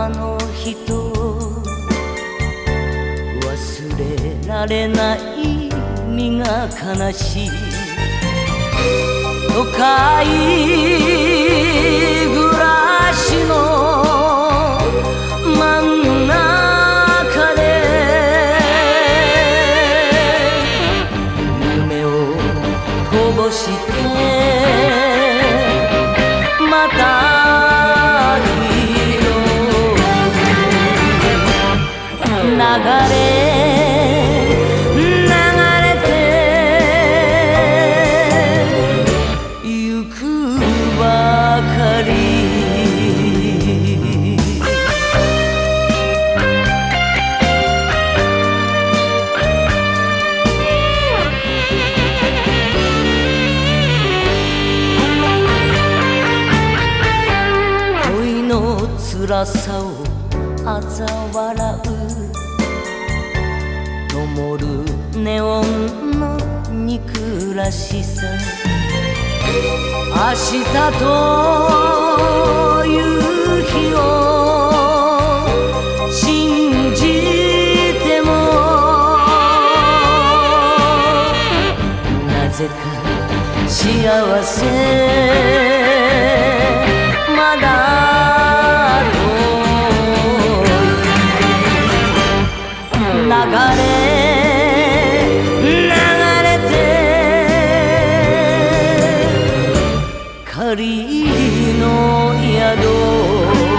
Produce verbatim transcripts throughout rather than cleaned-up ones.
あの人を忘れられない身が悲しい都会暮らしの真ん中で夢をこぼしてまた流れ流れてゆくばかり恋の辛さを嘲笑う灯るネオンの憎らしさ明日という日を信じてもなぜか幸せまだ流れ流れて仮の宿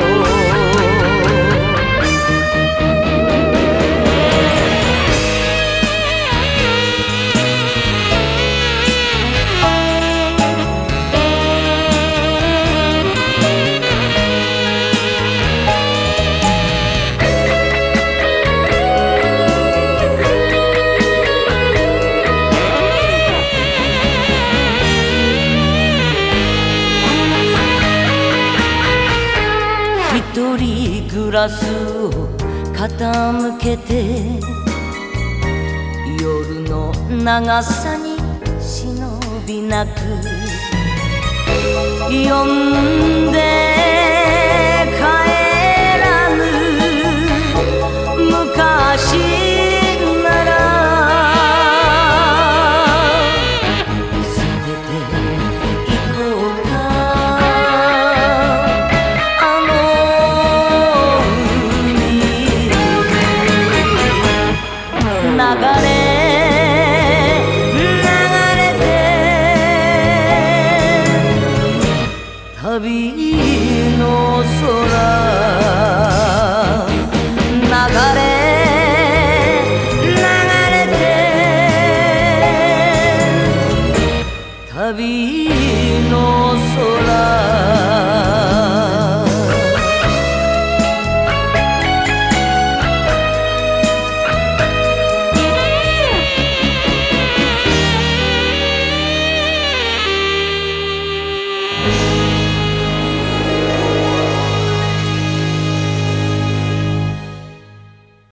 一人グラスを傾けて夜の長さに忍びなく呼んで